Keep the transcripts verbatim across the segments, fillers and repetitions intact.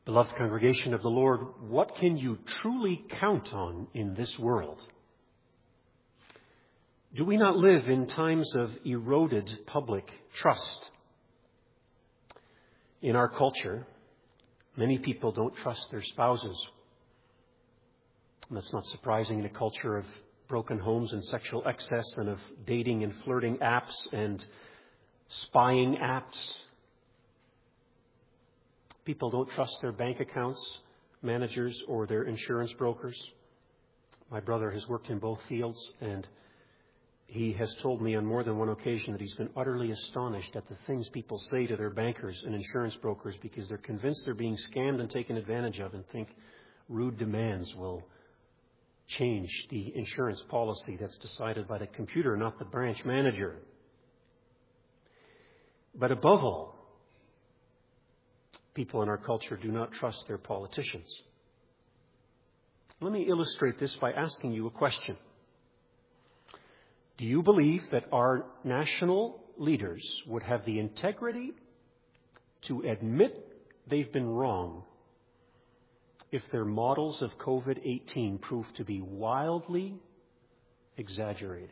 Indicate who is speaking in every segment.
Speaker 1: Beloved congregation of the Lord, what can you truly count on in this world? Do we not live in times of eroded public trust? In our culture, many people don't trust their spouses. And that's not surprising in a culture of broken homes and sexual excess and of dating and flirting apps and spying apps. People don't trust their bank accounts, managers, or their insurance brokers. My brother has worked in both fields, and he has told me on more than one occasion that he's been utterly astonished at the things people say to their bankers and insurance brokers because they're convinced they're being scammed and taken advantage of and think rude demands will change the insurance policy that's decided by the computer, not the branch manager. But above all, people in our culture do not trust their politicians. Let me illustrate this by asking you a question. Do you believe that our national leaders would have the integrity to admit they've been wrong if their models of COVID eighteen prove to be wildly exaggerated?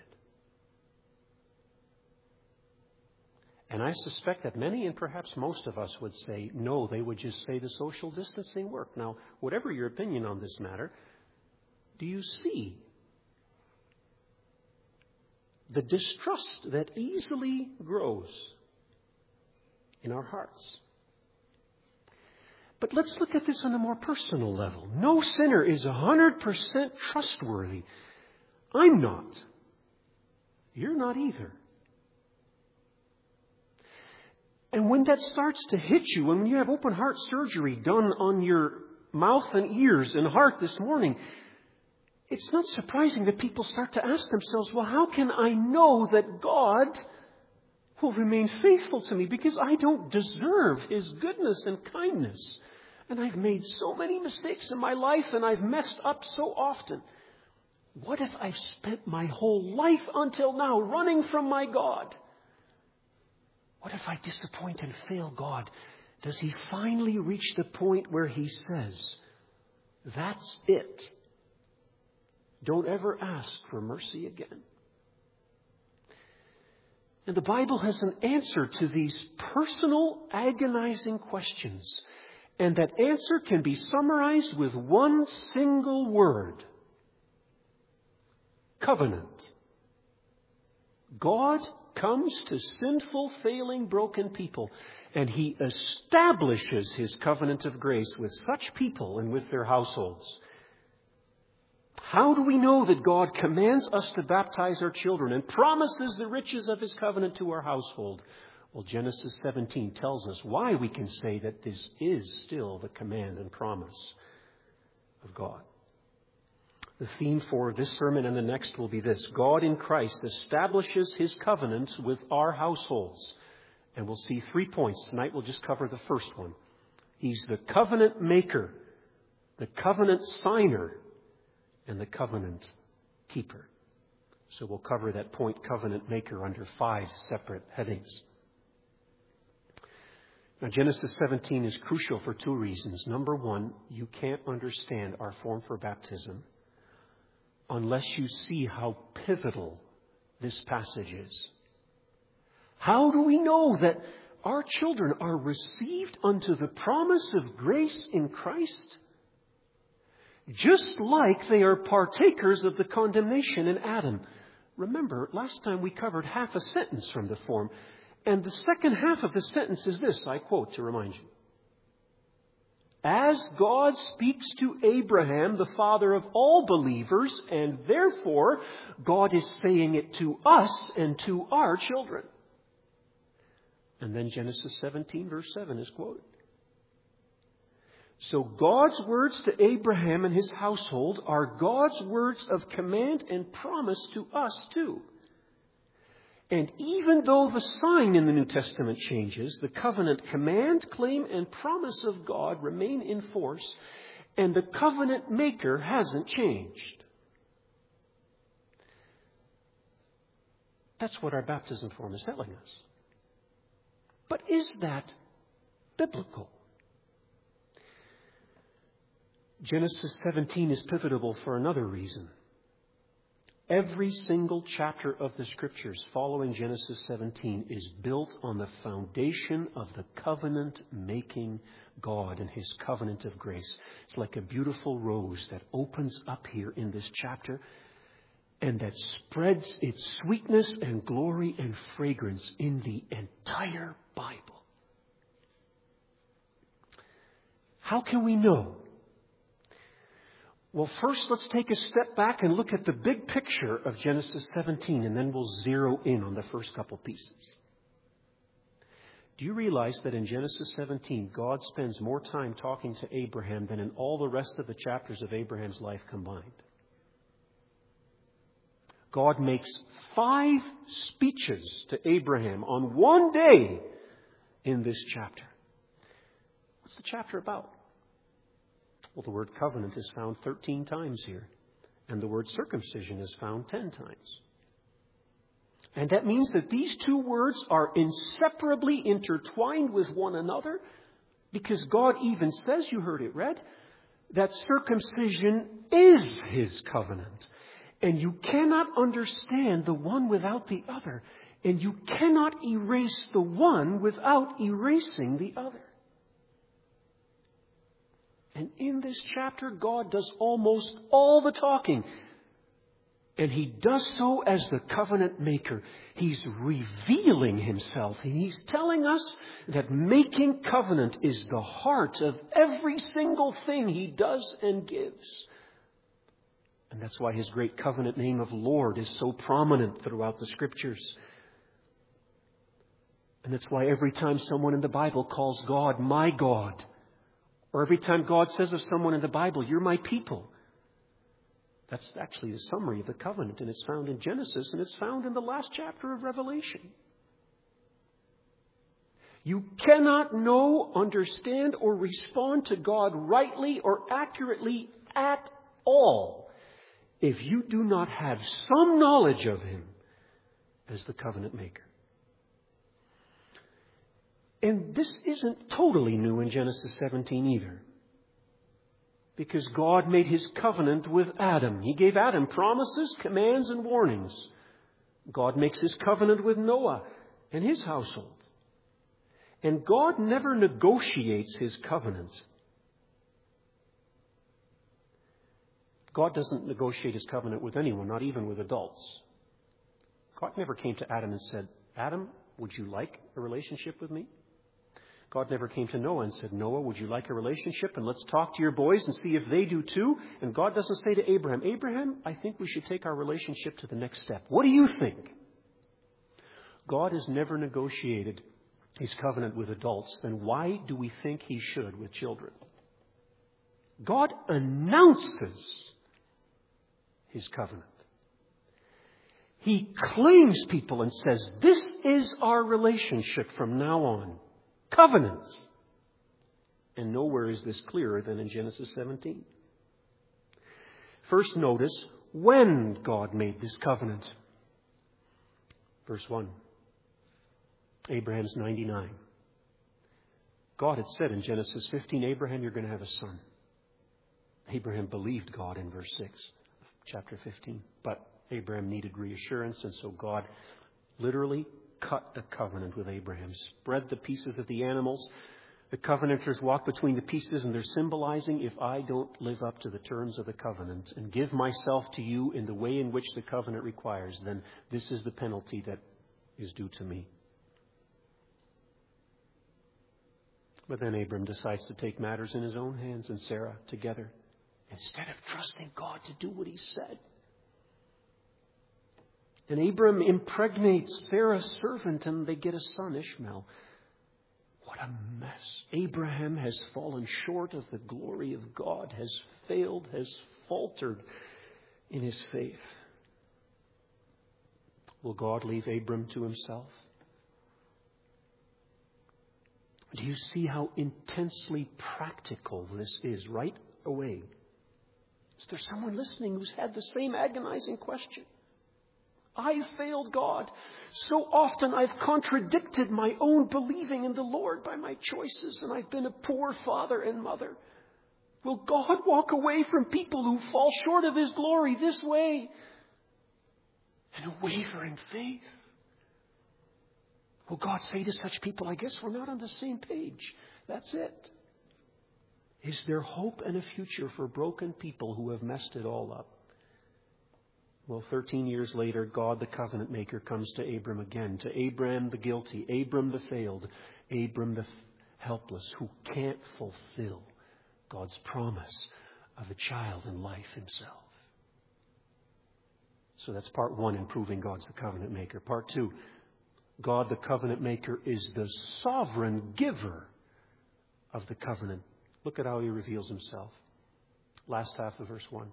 Speaker 1: And I suspect that many and perhaps most of us would say, no, they would just say the social distancing worked. Now, whatever your opinion on this matter, do you see the distrust that easily grows in our hearts? But let's look at this on a more personal level. No sinner is one hundred percent trustworthy. I'm not. You're not either. And when that starts to hit you, when you have open heart surgery done on your mouth and ears and heart this morning, it's not surprising that people start to ask themselves, well, how can I know that God will remain faithful to me? Because I don't deserve His goodness and kindness. And I've made so many mistakes in my life and I've messed up so often. What if I've spent my whole life until now running from my God? What if I disappoint and fail God? Does He finally reach the point where He says, that's it? Don't ever ask for mercy again. And the Bible has an answer to these personal, agonizing questions. And that answer can be summarized with one single word. Covenant. God comes to sinful, failing, broken people, and He establishes His covenant of grace with such people and with their households. How do we know that God commands us to baptize our children and promises the riches of His covenant to our household? Well, Genesis seventeen tells us why we can say that this is still the command and promise of God. The theme for this sermon and the next will be this: God in Christ establishes His covenants with our households. And we'll see three points. Tonight we'll just cover the first one. He's the covenant maker, the covenant signer, and the covenant keeper. So we'll cover that point, covenant maker, under five separate headings. Now, Genesis seventeen is crucial for two reasons. Number one, you can't understand our form for baptism unless you see how pivotal this passage is. How do we know that our children are received unto the promise of grace in Christ? Just like they are partakers of the condemnation in Adam. Remember, last time we covered half a sentence from the form. And the second half of the sentence is this, I quote to remind you. As God speaks to Abraham, the father of all believers, and therefore God is saying it to us and to our children. And then Genesis seventeen verse seven is quoted. So God's words to Abraham and his household are God's words of command and promise to us too. And even though the sign in the New Testament changes, the covenant command, claim, and promise of God remain in force, and the covenant maker hasn't changed. That's what our baptism form is telling us. But is that biblical? Genesis seventeen is pivotal for another reason. Every single chapter of the Scriptures following Genesis seventeen is built on the foundation of the covenant-making God and His covenant of grace. It's like a beautiful rose that opens up here in this chapter and that spreads its sweetness and glory and fragrance in the entire Bible. How can we know? Well, first, let's take a step back and look at the big picture of Genesis seventeen, and then we'll zero in on the first couple pieces. Do you realize that in Genesis seventeen, God spends more time talking to Abraham than in all the rest of the chapters of Abraham's life combined? God makes five speeches to Abraham on one day in this chapter. What's the chapter about? Well, the word covenant is found thirteen times here, and the word circumcision is found ten times. And that means that these two words are inseparably intertwined with one another, because God even says, you heard it read, that circumcision is His covenant. And you cannot understand the one without the other, and you cannot erase the one without erasing the other. And in this chapter, God does almost all the talking. And He does so as the covenant maker. He's revealing Himself. And He's telling us that making covenant is the heart of every single thing He does and gives. And that's why His great covenant name of Lord is so prominent throughout the Scriptures. And that's why every time someone in the Bible calls God my God, or every time God says of someone in the Bible, you're my people, that's actually the summary of the covenant, and it's found in Genesis, and it's found in the last chapter of Revelation. You cannot know, understand, or respond to God rightly or accurately at all if you do not have some knowledge of Him as the covenant maker. And this isn't totally new in Genesis seventeen either. Because God made His covenant with Adam. He gave Adam promises, commands, and warnings. God makes His covenant with Noah and his household. And God never negotiates His covenant. God doesn't negotiate His covenant with anyone, not even with adults. God never came to Adam and said, Adam, would you like a relationship with me? God never came to Noah and said, Noah, would you like a relationship? And let's talk to your boys and see if they do too. And God doesn't say to Abraham, Abraham, I think we should take our relationship to the next step. What do you think? God has never negotiated His covenant with adults. Then why do we think He should with children? God announces His covenant. He claims people and says, this is our relationship from now on. Covenants. And nowhere is this clearer than in Genesis seventeen. First, notice when God made this covenant. Verse one. Abraham's ninety-nine. God had said in Genesis fifteen, Abraham, you're going to have a son. Abraham believed God in verse six of chapter fifteen. But Abraham needed reassurance, and so God literally cut a covenant with Abraham, spread the pieces of the animals. The covenanters walk between the pieces, and they're symbolizing, if I don't live up to the terms of the covenant and give myself to you in the way in which the covenant requires, then this is the penalty that is due to me. But then Abram decides to take matters in his own hands and Sarah together, instead of trusting God to do what He said. And Abram impregnates Sarah's servant, and they get a son, Ishmael. What a mess. Abraham has fallen short of the glory of God, has failed, has faltered in his faith. Will God leave Abram to himself? Do you see how intensely practical this is right away? Is there someone listening who's had the same agonizing question? I failed God. So often I've contradicted my own believing in the Lord by my choices, and I've been a poor father and mother. Will God walk away from people who fall short of His glory this way? And a wavering faith. Will God say to such people, I guess we're not on the same page. That's it. Is there hope and a future for broken people who have messed it all up? Well, thirteen years later, God the covenant maker comes to Abram again. To Abram the guilty, Abram the failed, Abram the helpless who can't fulfill God's promise of a child in life himself. So that's part one in proving God's the covenant maker. Part two, God the covenant maker is the sovereign giver of the covenant. Look at how He reveals Himself. Last half of verse one.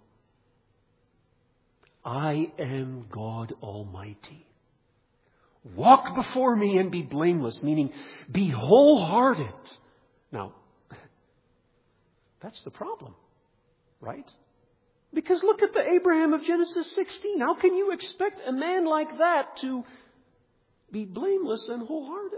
Speaker 1: I am God Almighty. Walk before me and be blameless, meaning be wholehearted. Now, that's the problem, right? Because look at the Abraham of Genesis sixteen. How can you expect a man like that to be blameless and wholehearted?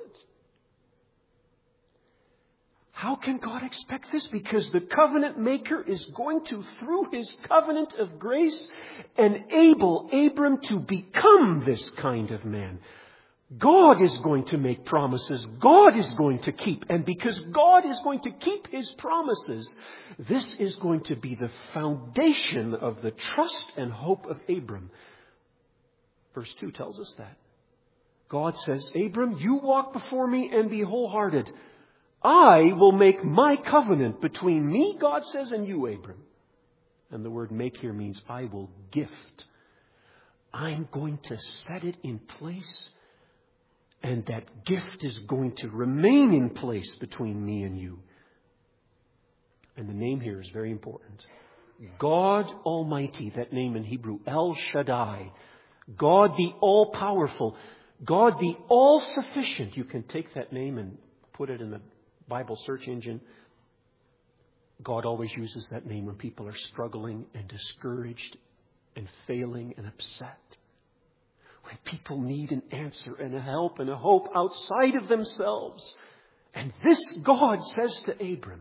Speaker 1: How can God expect this? Because the covenant maker is going to, through His covenant of grace, enable Abram to become this kind of man. God is going to make promises. God is going to keep. And because God is going to keep His promises, this is going to be the foundation of the trust and hope of Abram. Verse two tells us that. God says, Abram, you walk before me and be wholehearted. I will make my covenant between me, God says, and you, Abram. And the word make here means I will gift. I'm going to set it in place. And that gift is going to remain in place between me and you. And the name here is very important. God Almighty, that name in Hebrew, El Shaddai. God the All-Powerful. God the All-Sufficient. You can take that name and put it in the Bible search engine. God always uses that name when people are struggling and discouraged and failing and upset. When people need an answer and a help and a hope outside of themselves. And this God says to Abram,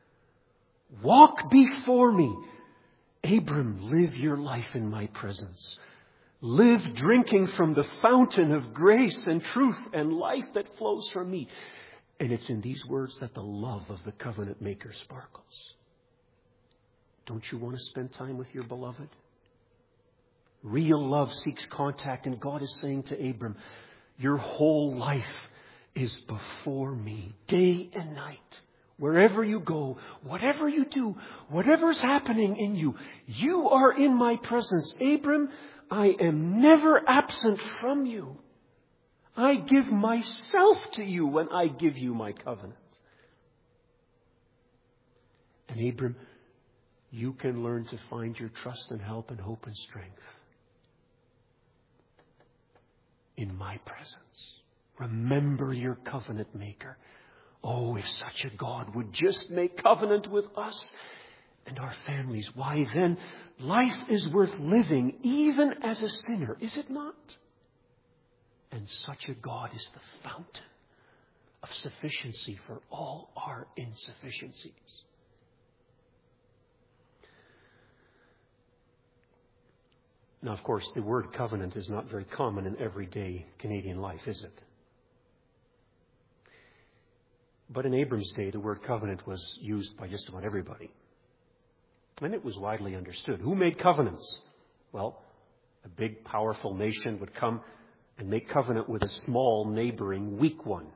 Speaker 1: walk before me. Abram, live your life in my presence. Live drinking from the fountain of grace and truth and life that flows from me. And it's in these words that the love of the covenant maker sparkles. Don't you want to spend time with your beloved? Real love seeks contact, and God is saying to Abram, your whole life is before me, day and night. Wherever you go, whatever you do, whatever's happening in you, you are in my presence. Abram, I am never absent from you. I give myself to you when I give you my covenant. And Abram, you can learn to find your trust and help and hope and strength in my presence. Remember your covenant maker. Oh, if such a God would just make covenant with us and our families, why then life is worth living even as a sinner, is it not? And such a God is the fountain of sufficiency for all our insufficiencies. Now, of course, the word covenant is not very common in everyday Canadian life, is it? But in Abram's day, the word covenant was used by just about everybody. And it was widely understood. Who made covenants? Well, a big, powerful nation would come and make covenant with a small, neighboring, weak one.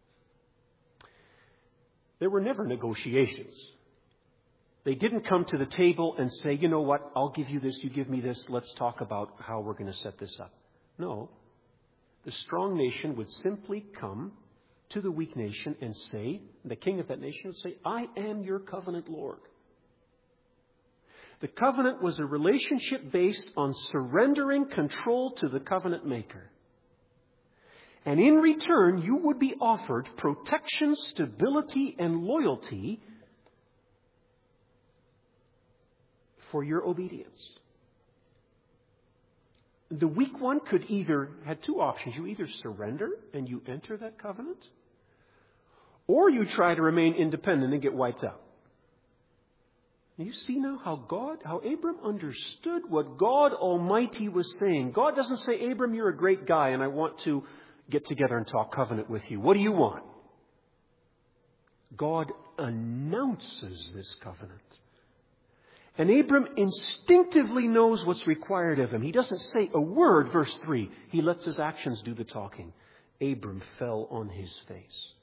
Speaker 1: There were never negotiations. They didn't come to the table and say, you know what, I'll give you this, you give me this, let's talk about how we're going to set this up. No. The strong nation would simply come to the weak nation and say, the king of that nation would say, I am your covenant Lord. The covenant was a relationship based on surrendering control to the covenant maker. And in return, you would be offered protection, stability, and loyalty for your obedience. The weak one could either, had two options. You either surrender and you enter that covenant, or you try to remain independent and get wiped out. You see now how God, how Abram understood what God Almighty was saying. God doesn't say, Abram, you're a great guy and I want to get together and talk covenant with you. What do you want? God announces this covenant. And Abram instinctively knows what's required of him. He doesn't say a word, verse three. He lets his actions do the talking. Abram fell on his face.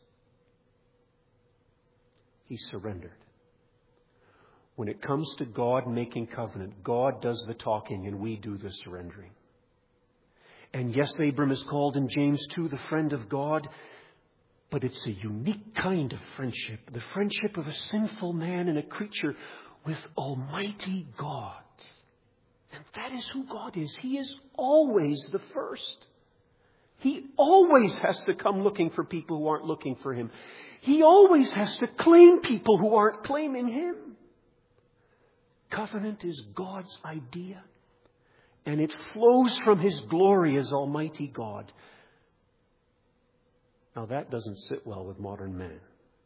Speaker 1: He surrendered. When it comes to God making covenant, God does the talking and we do the surrendering. And yes, Abram is called in James two the friend of God, but it's a unique kind of friendship. The friendship of a sinful man and a creature with Almighty God. And that is who God is. He is always the first. He always has to come looking for people who aren't looking for Him. He always has to claim people who aren't claiming Him. Covenant is God's idea. And it flows from His glory as Almighty God. Now that doesn't sit well with modern man.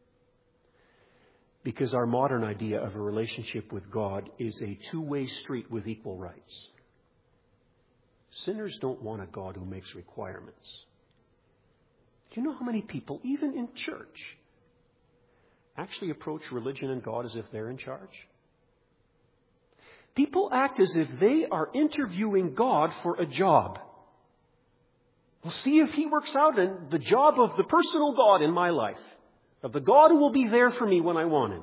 Speaker 1: Because our modern idea of a relationship with God is a two-way street with equal rights. Sinners don't want a God who makes requirements. Do you know how many people, even in church, actually approach religion and God as if they're in charge? People act as if they are interviewing God for a job. We'll see if He works out in the job of the personal God in my life. Of the God who will be there for me when I want Him.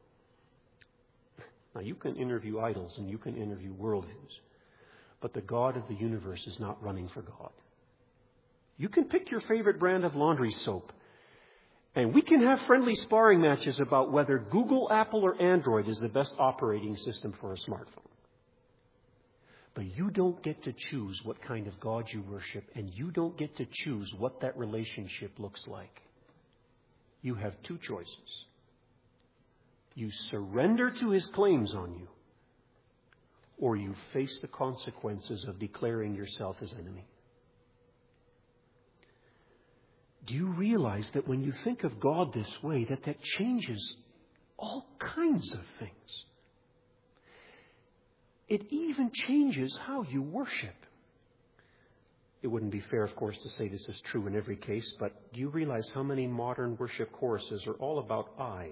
Speaker 1: Now you can interview idols and you can interview worldviews. But the God of the universe is not running for God. You can pick your favorite brand of laundry soap. And we can have friendly sparring matches about whether Google, Apple, or Android is the best operating system for a smartphone. But you don't get to choose what kind of God you worship, and you don't get to choose what that relationship looks like. You have two choices. You surrender to His claims on you, or you face the consequences of declaring yourself His enemy. Do you realize that when you think of God this way, that that changes all kinds of things? It even changes how you worship. It wouldn't be fair, of course, to say this is true in every case, but do you realize how many modern worship choruses are all about I?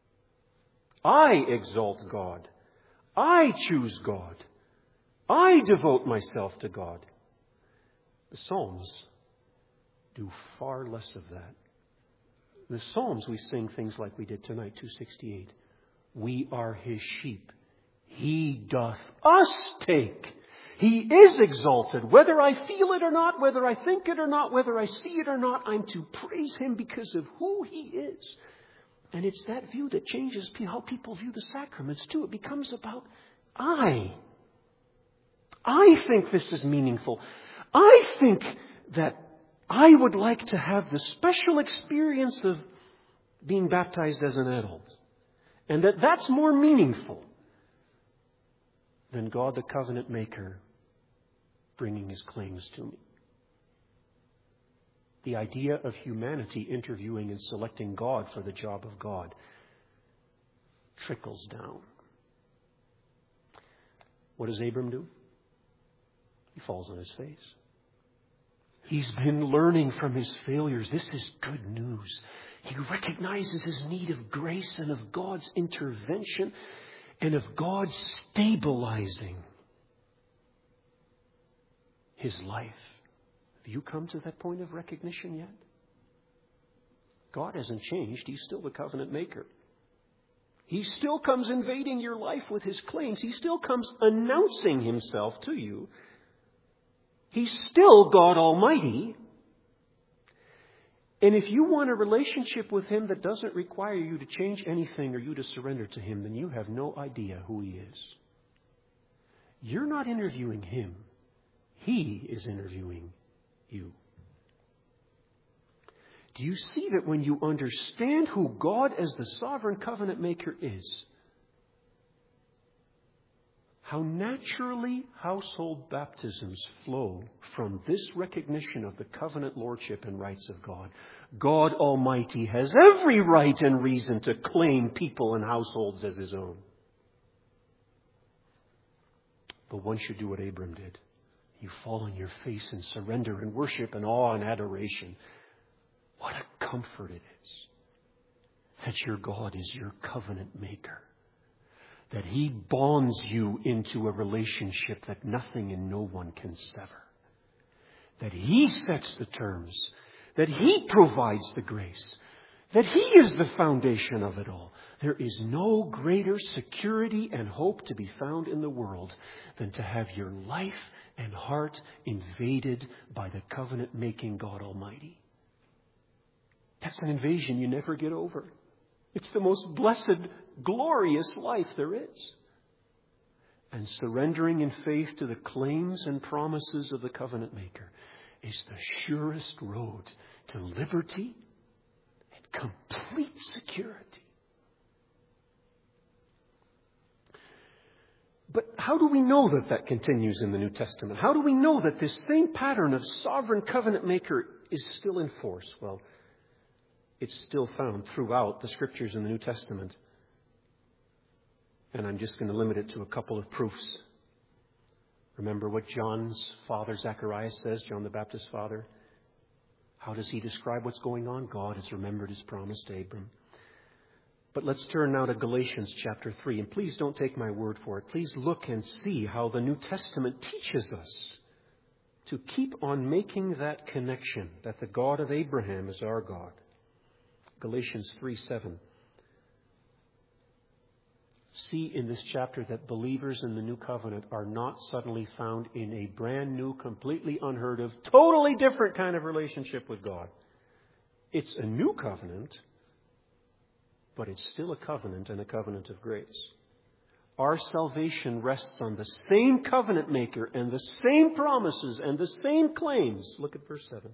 Speaker 1: I exalt God. I choose God. I devote myself to God. The Psalms do far less of that. In the Psalms we sing things like we did tonight, two sixty-eight. We are His sheep. He doth us take. He is exalted. Whether I feel it or not, whether I think it or not, whether I see it or not, I'm to praise Him because of who He is. And it's that view that changes how people view the sacraments too. It becomes about I. I think this is meaningful. I think that I would like to have the special experience of being baptized as an adult. And that that's more meaningful than God the covenant maker bringing His claims to me. The idea of humanity interviewing and selecting God for the job of God trickles down. What does Abram do? He falls on his face. He's been learning from his failures. This is good news. He recognizes his need of grace and of God's intervention and of God stabilizing his life. Have you come to that point of recognition yet? God hasn't changed. He's still the covenant maker. He still comes invading your life with His claims. He still comes announcing Himself to you. He's still God Almighty. And if you want a relationship with Him that doesn't require you to change anything or you to surrender to Him, then you have no idea who He is. You're not interviewing Him. He is interviewing you. Do you see that when you understand who God as the sovereign covenant maker is, how naturally household baptisms flow from this recognition of the covenant lordship and rights of God? God Almighty has every right and reason to claim people and households as His own. But once you do what Abram did, you fall on your face in surrender and worship and awe and adoration. What a comfort it is that your God is your covenant maker. That He bonds you into a relationship that nothing and no one can sever. That He sets the terms. That He provides the grace. That He is the foundation of it all. There is no greater security and hope to be found in the world than to have your life and heart invaded by the covenant-making God Almighty. That's an invasion you never get over. It's the most blessed, glorious life there is. And surrendering in faith to the claims and promises of the covenant maker is the surest road to liberty and complete security. But how do we know that that continues in the New Testament? How do we know that this same pattern of sovereign covenant maker is still in force? Well, it's still found throughout the Scriptures in the New Testament. And I'm just going to limit it to a couple of proofs. Remember what John's father Zacharias says, John the Baptist's father? How does he describe what's going on? God has remembered His promise to Abram. But let's turn now to Galatians chapter three. And please don't take my word for it. Please look and see how the New Testament teaches us to keep on making that connection, that the God of Abraham is our God. Galatians three seven. See in this chapter that believers in the new covenant are not suddenly found in a brand new, completely unheard of, totally different kind of relationship with God. It's a new covenant, but it's still a covenant and a covenant of grace. Our salvation rests on the same covenant maker and the same promises and the same claims. Look at verse seven.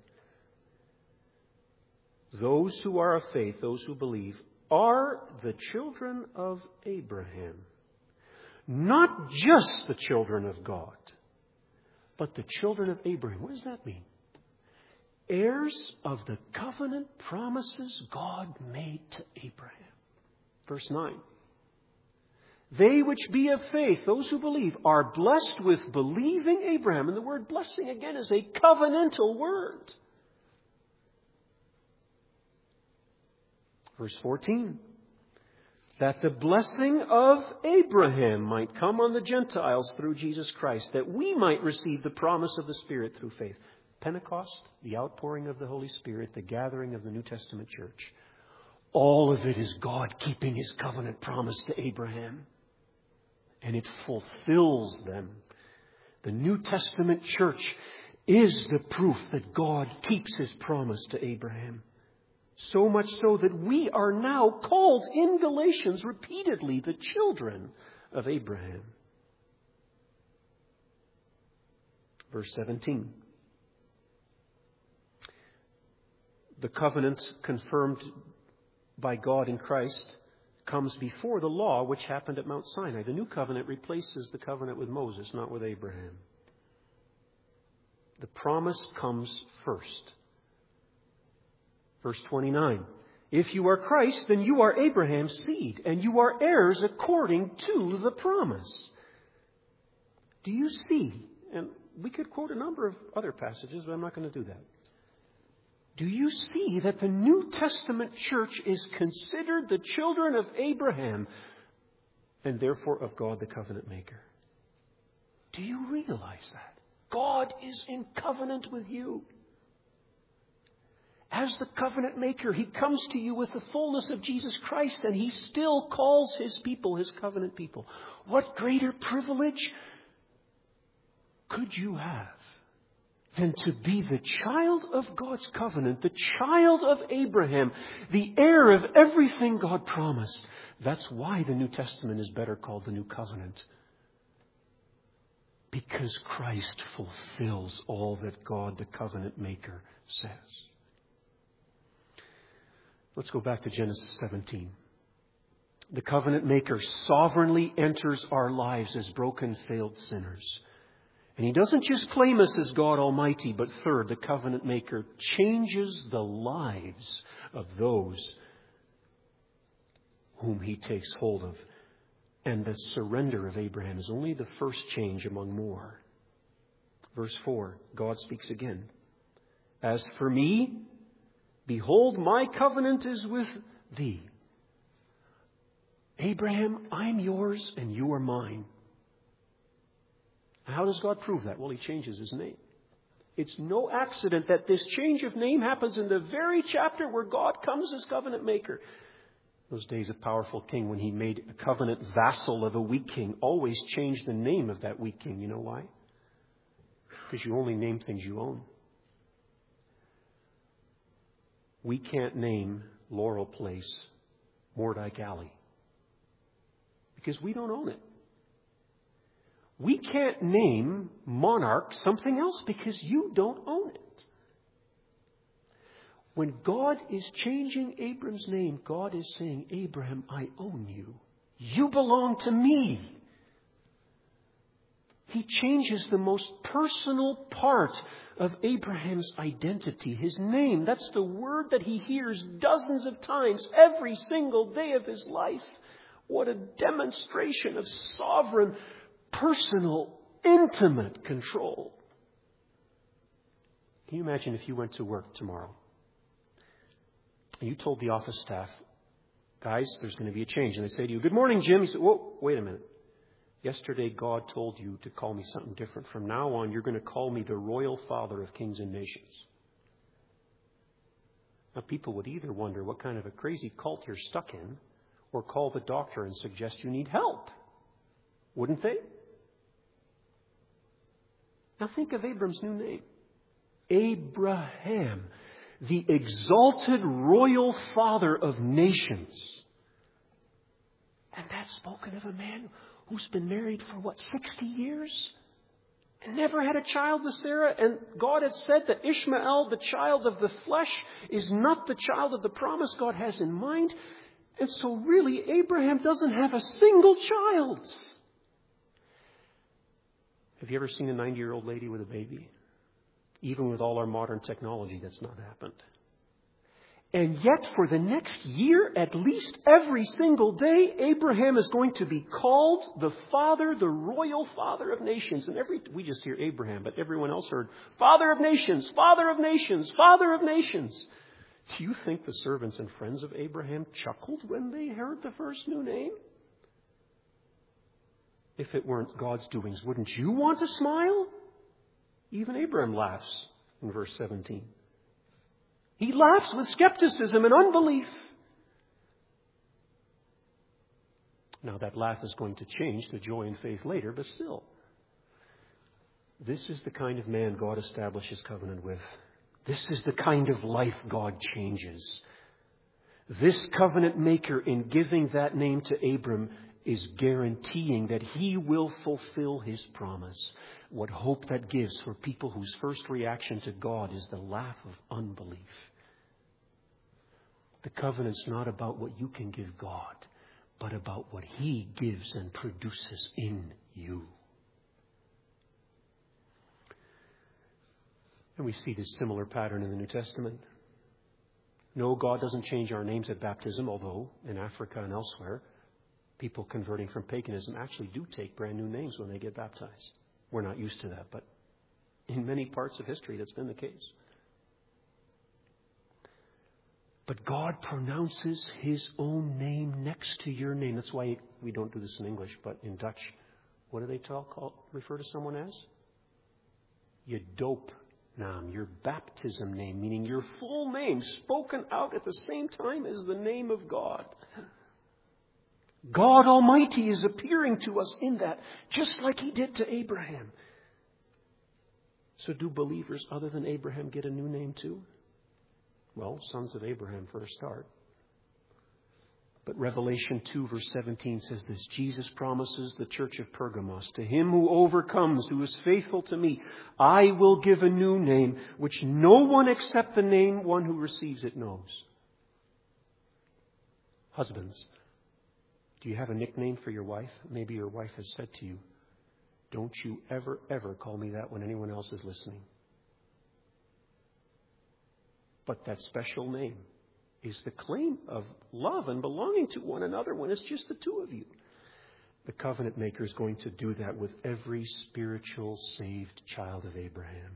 Speaker 1: Those who are of faith, those who believe, are the children of Abraham. Not just the children of God, but the children of Abraham. What does that mean? Heirs of the covenant promises God made to Abraham. Verse nine. They which be of faith, those who believe, are blessed with believing Abraham. And the word blessing again is a covenantal word. Verse fourteen, that the blessing of Abraham might come on the Gentiles through Jesus Christ, that we might receive the promise of the Spirit through faith. Pentecost, the outpouring of the Holy Spirit, the gathering of the New Testament church. All of it is God keeping His covenant promise to Abraham. And it fulfills them. The New Testament church is the proof that God keeps His promise to Abraham. So much so that we are now called in Galatians repeatedly the children of Abraham. Verse seventeen. The covenant confirmed by God in Christ comes before the law which happened at Mount Sinai. The new covenant replaces the covenant with Moses, not with Abraham. The promise comes first. Verse twenty-nine, if you are Christ, then you are Abraham's seed, and you are heirs according to the promise. Do you see? And we could quote a number of other passages, but I'm not going to do that. Do you see that the New Testament church is considered the children of Abraham, and therefore of God the covenant maker? Do you realize that? God is in covenant with you. As the covenant maker, He comes to you with the fullness of Jesus Christ, and He still calls His people His covenant people. What greater privilege could you have than to be the child of God's covenant, the child of Abraham, the heir of everything God promised? That's why the New Testament is better called the New Covenant. Because Christ fulfills all that God, the covenant maker, says. Let's go back to Genesis seventeen. The covenant maker sovereignly enters our lives as broken, failed sinners. And He doesn't just claim us as God Almighty, but third, the covenant maker changes the lives of those whom He takes hold of And the surrender of Abraham is only the first change among more. Verse four, God speaks again. As for me, behold, my covenant is with thee. Abraham, I'm yours and you are mine. How does God prove that? Well, He changes His name. It's no accident that this change of name happens in the very chapter where God comes as covenant maker. Those days of powerful king, when he made a covenant vassal of a weak king, always changed the name of that weak king. You know why? Because you only name things you own. We can't name Laurel Place Mordyke Alley because we don't own it. We can't name Monarch something else because you don't own it. When God is changing Abram's name, God is saying, Abraham, I own you. You belong to me. He changes the most personal part of Abraham's identity, his name. That's the word that he hears dozens of times every single day of his life. What a demonstration of sovereign, personal, intimate control. Can you imagine if you went to work tomorrow and you told the office staff, guys, there's going to be a change. And they say to you, good morning, Jim. You say, whoa, wait a minute. Yesterday, God told you to call me something different. From now on, you're going to call me the royal father of kings and nations. Now, people would either wonder what kind of a crazy cult you're stuck in or call the doctor and suggest you need help. Wouldn't they? Now, think of Abram's new name. Abraham, the exalted royal father of nations. And that's spoken of a man who's been married for, what, sixty years? And never had a child with Sarah. And God had said that Ishmael, the child of the flesh, is not the child of the promise God has in mind. And so really, Abraham doesn't have a single child. Have you ever seen a ninety-year-old lady with a baby? Even with all our modern technology, that's not happened. And yet, for the next year, at least every single day, Abraham is going to be called the father, the royal father of nations. And every we just hear Abraham, but everyone else heard, Father of nations, Father of nations, Father of nations. Do you think the servants and friends of Abraham chuckled when they heard the first new name? If it weren't God's doings, wouldn't you want to smile? Even Abraham laughs in verse seventeen. He laughs with skepticism and unbelief. Now that laugh is going to change to joy and faith later, but still. This is the kind of man God establishes covenant with. This is the kind of life God changes. This covenant maker, in giving that name to Abram, is guaranteeing that he will fulfill his promise. What hope that gives for people whose first reaction to God is the laugh of unbelief. The covenant's not about what you can give God, but about what He gives and produces in you. And we see this similar pattern in the New Testament. No, God doesn't change our names at baptism, although in Africa and elsewhere, people converting from paganism actually do take brand new names when they get baptized. We're not used to that, but in many parts of history, that's been the case. But God pronounces His own name next to your name. That's why we don't do this in English, but in Dutch, what do they talk, call, refer to someone as? Je doopnaam, your baptism name, meaning your full name spoken out at the same time as the name of God. God Almighty is appearing to us in that, just like He did to Abraham. So do believers other than Abraham get a new name too? Well, sons of Abraham for a start. But Revelation two verse seventeen says this, Jesus promises the church of Pergamos, to him who overcomes, who is faithful to me, I will give a new name, which no one except the name one who receives it knows. Husbands, do you have a nickname for your wife? Maybe your wife has said to you, don't you ever, ever call me that when anyone else is listening. But that special name is the claim of love and belonging to one another when it's just the two of you. The covenant maker is going to do that with every spiritual saved child of Abraham.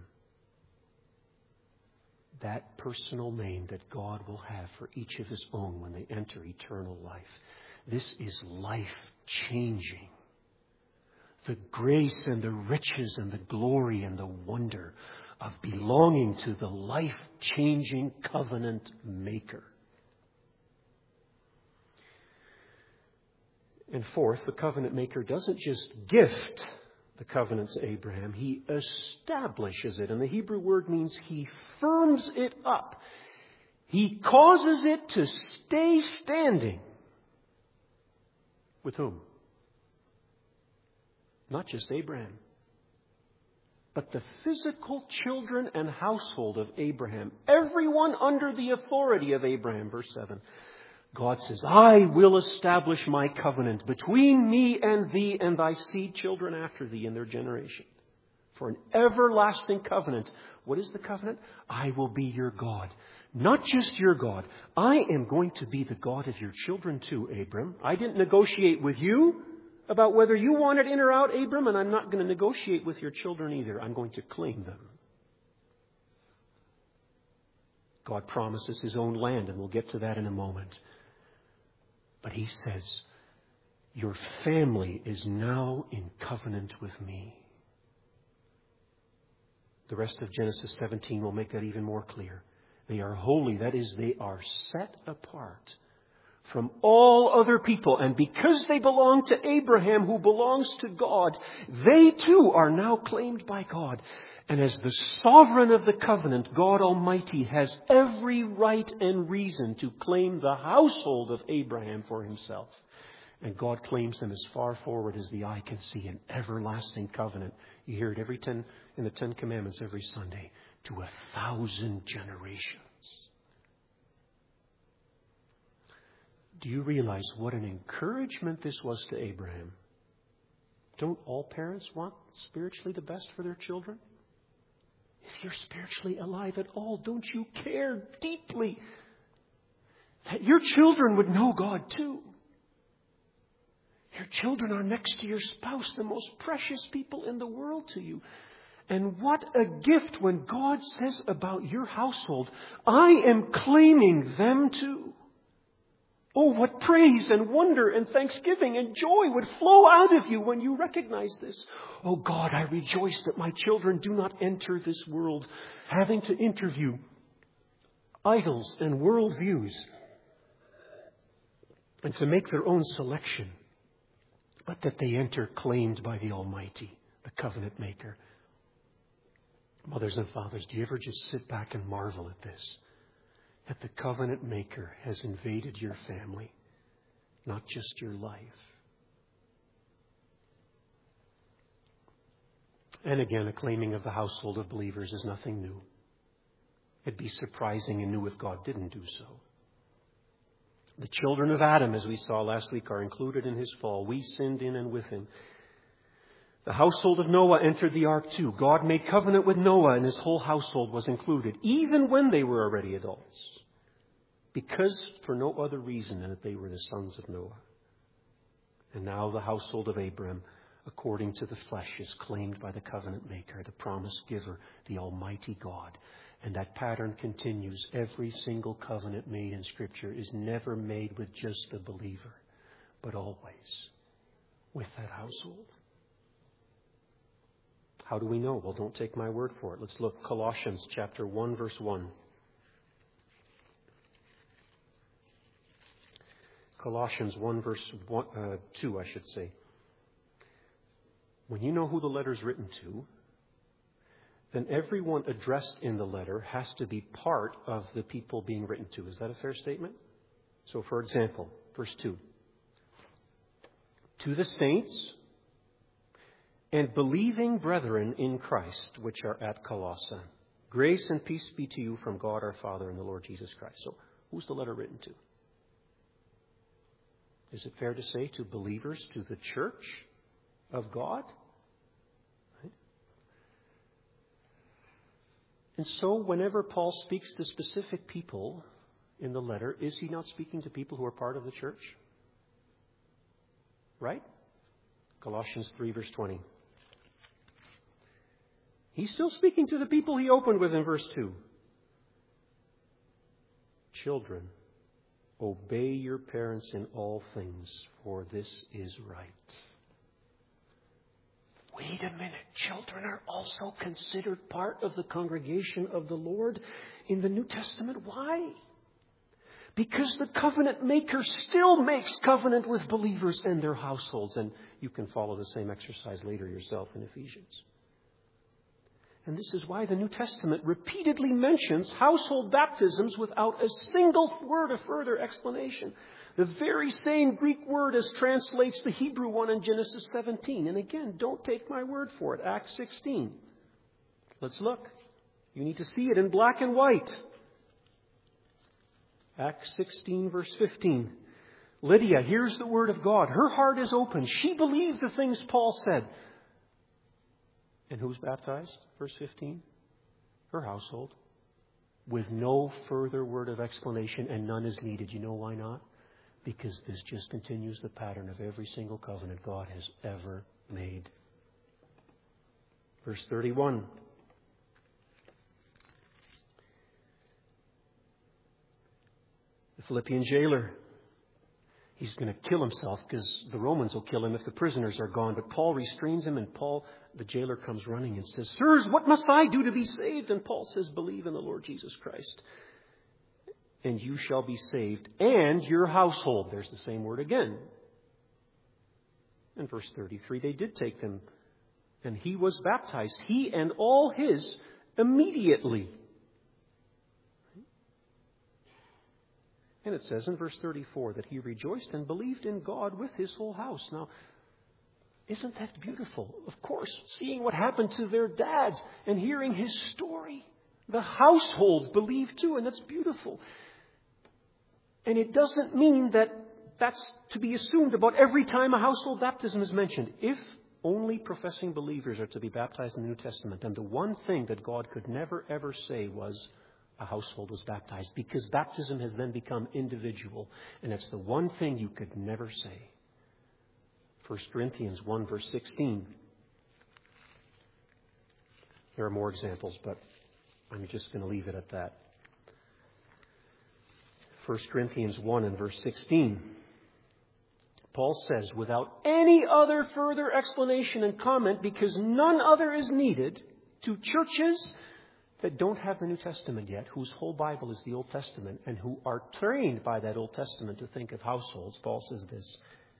Speaker 1: That personal name that God will have for each of His own when they enter eternal life. This is life-changing. The grace and the riches and the glory and the wonder of belonging to the life-changing covenant maker. And fourth, the covenant maker doesn't just gift the covenant to Abraham. He establishes it. And the Hebrew word means He firms it up. He causes it to stay standing. With whom? Not just Abraham, but the physical children and household of Abraham. Everyone under the authority of Abraham. Verse seven. God says, I will establish my covenant between me and thee and thy seed children after thee in their generation. For an everlasting covenant. What is the covenant? I will be your God. Not just your God. I am going to be the God of your children too, Abram. I didn't negotiate with you about whether you wanted in or out, Abram, and I'm not going to negotiate with your children either. I'm going to claim them. God promises His own land, and we'll get to that in a moment. But He says, your family is now in covenant with me. The rest of Genesis seventeen will make that even more clear. They are holy. That is, they are set apart from all other people. And because they belong to Abraham, who belongs to God, they too are now claimed by God. And as the sovereign of the covenant, God Almighty has every right and reason to claim the household of Abraham for Himself. And God claims them as far forward as the eye can see, an everlasting covenant. You hear it every ten in the Ten Commandments every Sunday, to a thousand generations. Do you realize what an encouragement this was to Abraham? Don't all parents want spiritually the best for their children? If you're spiritually alive at all, don't you care deeply that your children would know God too? Your children are next to your spouse, the most precious people in the world to you. And what a gift when God says about your household, I am claiming them too. Oh, what praise and wonder and thanksgiving and joy would flow out of you when you recognize this. Oh God, I rejoice that my children do not enter this world having to interview idols and worldviews and to make their own selection, but that they enter claimed by the Almighty, the covenant maker. Mothers and fathers, do you ever just sit back and marvel at this? That the covenant maker has invaded your family, not just your life. And again, a claiming of the household of believers is nothing new. It'd be surprising and new if God didn't do so. The children of Adam, as we saw last week, are included in his fall. We sinned in and with him. The household of Noah entered the ark too. God made covenant with Noah and his whole household was included, even when they were already adults. Because for no other reason than that they were the sons of Noah. And now the household of Abraham, according to the flesh, is claimed by the covenant maker, the promise giver, the Almighty God. And that pattern continues. Every single covenant made in Scripture is never made with just the believer, but always with that household. How do we know? Well, don't take my word for it. Let's look. Colossians chapter one, verse one. Colossians one, verse one, uh, two, I should say. When you know who the letter is written to, then everyone addressed in the letter has to be part of the people being written to. Is that a fair statement? So, for example, verse two. To the saints and believing brethren in Christ, which are at Colossae, grace and peace be to you from God our Father and the Lord Jesus Christ. So, who's the letter written to? Is it fair to say to believers, to the church of God? Right? And so, whenever Paul speaks to specific people in the letter, is he not speaking to people who are part of the church? Right? Colossians three, verse twenty. He's still speaking to the people he opened with in verse two. Children, obey your parents in all things, for this is right. Wait a minute. Children are also considered part of the congregation of the Lord in the New Testament. Why? Because the covenant maker still makes covenant with believers and their households. And you can follow the same exercise later yourself in Ephesians. And this is why the New Testament repeatedly mentions household baptisms without a single word of further explanation. The very same Greek word as translates the Hebrew one in Genesis seventeen. And again, don't take my word for it. Acts sixteen. Let's look. You need to see it in black and white. Acts sixteen, verse fifteen. Lydia hears the word of God. Her heart is open. She believed the things Paul said. And who's baptized? Verse fifteen. Her household. With no further word of explanation, and none is needed. You know why not? Because this just continues the pattern of every single covenant God has ever made. Verse thirty-one. The Philippian jailer. He's going to kill himself because the Romans will kill him if the prisoners are gone. But Paul restrains him, and Paul, the jailer, comes running and says, "Sirs, what must I do to be saved?" And Paul says, "Believe in the Lord Jesus Christ, and you shall be saved, and your household." There's the same word again. In verse thirty-three, they did take them, and he was baptized, he and all his, immediately. And it says in verse thirty-four that he rejoiced and believed in God with his whole house. Now, isn't that beautiful? Of course, seeing what happened to their dads and hearing his story. The household believed too, and that's beautiful. And it doesn't mean that that's to be assumed about every time a household baptism is mentioned. If only professing believers are to be baptized in the New Testament, then the one thing that God could never ever say was a household was baptized, because baptism has then become individual. And it's the one thing you could never say. First Corinthians one, verse sixteen. There are more examples, but I'm just going to leave it at that. First Corinthians one and verse sixteen. Paul says, without any other further explanation and comment, because none other is needed, to churches that don't have the New Testament yet, whose whole Bible is the Old Testament, and who are trained by that Old Testament to think of households, Paul says this,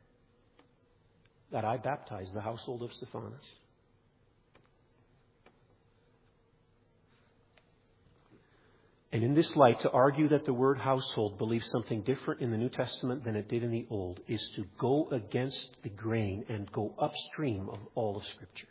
Speaker 1: that I baptize the household of Stephanas. And in this light, to argue that the word household believes something different in the New Testament than it did in the Old is to go against the grain and go upstream of all of Scripture.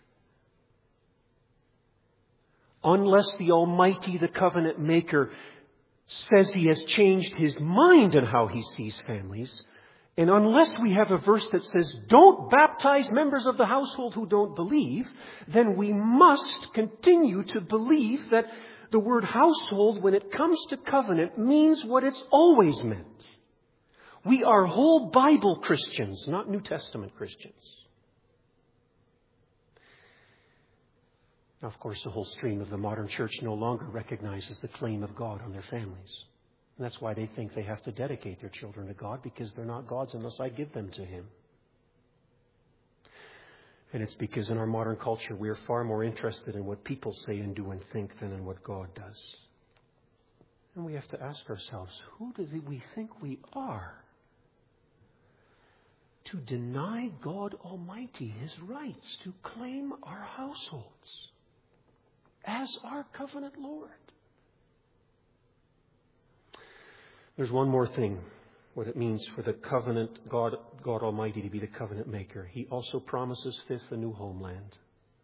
Speaker 1: Unless the Almighty, the covenant maker, says he has changed his mind on how he sees families, and unless we have a verse that says, don't baptize members of the household who don't believe, then we must continue to believe that the word household, when it comes to covenant, means what it's always meant. We are whole Bible Christians, not New Testament Christians. Now, of course, the whole stream of the modern church no longer recognizes the claim of God on their families. And that's why they think they have to dedicate their children to God, because they're not God's unless I give them to Him. And it's because in our modern culture, we are far more interested in what people say and do and think than in what God does. And we have to ask ourselves, who do we think we are to deny God Almighty His rights to claim our households as our covenant Lord? There's one more thing, what it means for the covenant God, God Almighty to be the covenant maker. He also promises, fifth, a new homeland.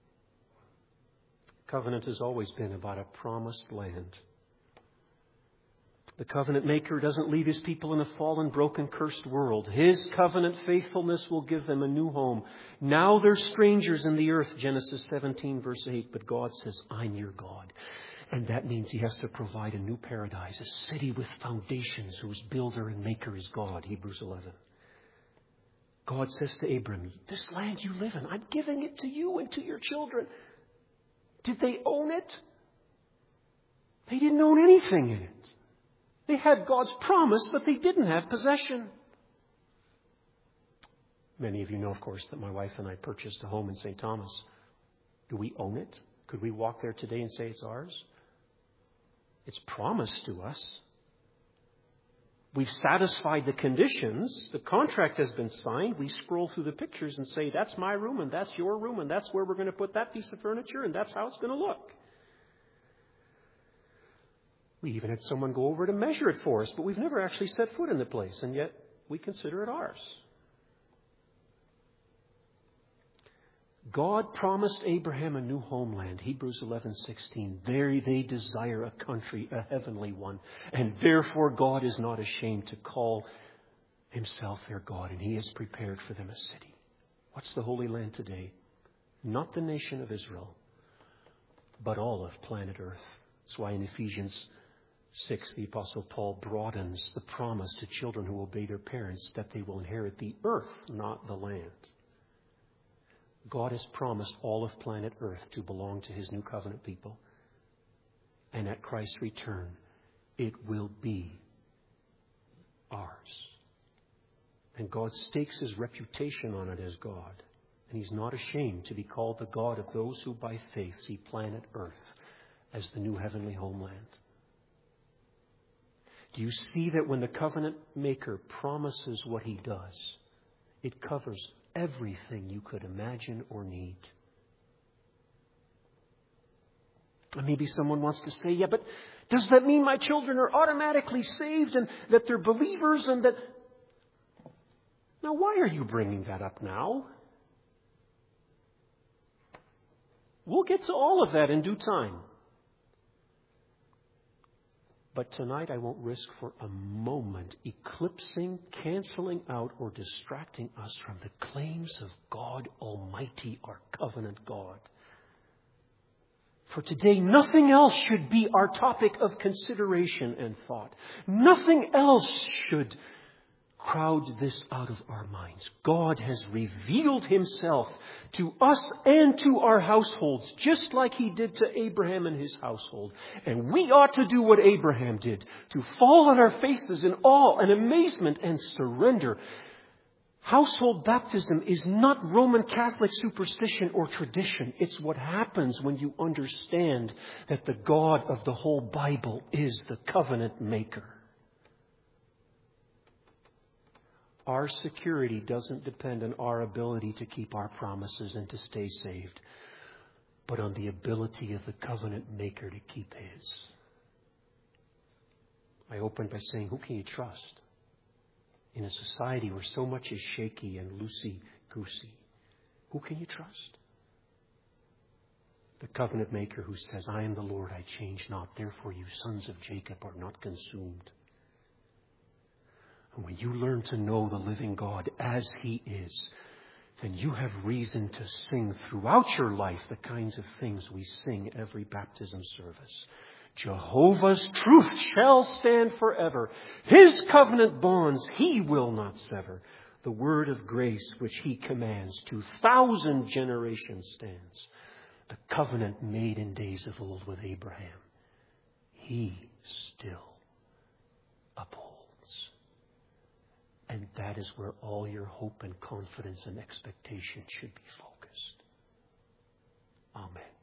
Speaker 1: Covenant has always been about a promised land. The covenant maker doesn't leave His people in a fallen, broken, cursed world. His covenant faithfulness will give them a new home. Now they're strangers in the earth, Genesis seventeen, verse eight. But God says, I'm your God. And that means He has to provide a new paradise, a city with foundations whose builder and maker is God, Hebrews eleven. God says to Abram, this land you live in, I'm giving it to you and to your children. Did they own it? They didn't own anything in it. They had God's promise, but they didn't have possession. Many of you know, of course, that my wife and I purchased a home in Saint Thomas. Do we own it? Could we walk there today and say it's ours? It's promised to us. We've satisfied the conditions. The contract has been signed. We scroll through the pictures and say, that's my room and that's your room and that's where we're going to put that piece of furniture and that's how it's going to look. We even had someone go over to measure it for us, but we've never actually set foot in the place, and yet we consider it ours. God promised Abraham a new homeland, Hebrews eleven sixteen. There they desire a country, a heavenly one. And therefore God is not ashamed to call himself their God. And he has prepared for them a city. What's the Holy Land today? Not the nation of Israel, but all of planet Earth. That's why in Ephesians six, the Apostle Paul broadens the promise to children who obey their parents that they will inherit the earth, not the land. God has promised all of planet Earth to belong to his new covenant people. And at Christ's return, it will be ours. And God stakes his reputation on it as God. And he's not ashamed to be called the God of those who by faith see planet Earth as the new heavenly homeland. Do you see that when the covenant maker promises what he does, it covers everything you could imagine or need? And maybe someone wants to say, yeah, but does that mean my children are automatically saved and that they're believers and that... Now, why are you bringing that up now? We'll get to all of that in due time. But tonight I won't risk for a moment eclipsing, canceling out, or distracting us from the claims of God Almighty, our covenant God. For today, nothing else should be our topic of consideration and thought. Nothing else should crowd this out of our minds. God has revealed himself to us and to our households, just like he did to Abraham and his household. And we ought to do what Abraham did, to fall on our faces in awe and amazement and surrender. Household baptism is not Roman Catholic superstition or tradition. It's what happens when you understand that the God of the whole Bible is the covenant maker. Our security doesn't depend on our ability to keep our promises and to stay saved, but on the ability of the covenant maker to keep his. I opened by saying, who can you trust? In a society where so much is shaky and loosey-goosey, who can you trust? The covenant maker who says, I am the Lord, I change not. Therefore you sons of Jacob are not consumed. And when you learn to know the living God as he is, then you have reason to sing throughout your life the kinds of things we sing every baptism service. Jehovah's truth shall stand forever. His covenant bonds he will not sever. The word of grace which he commands to thousand generations stands. The covenant made in days of old with Abraham, he still upholds. And that is where all your hope and confidence and expectation should be focused. Amen.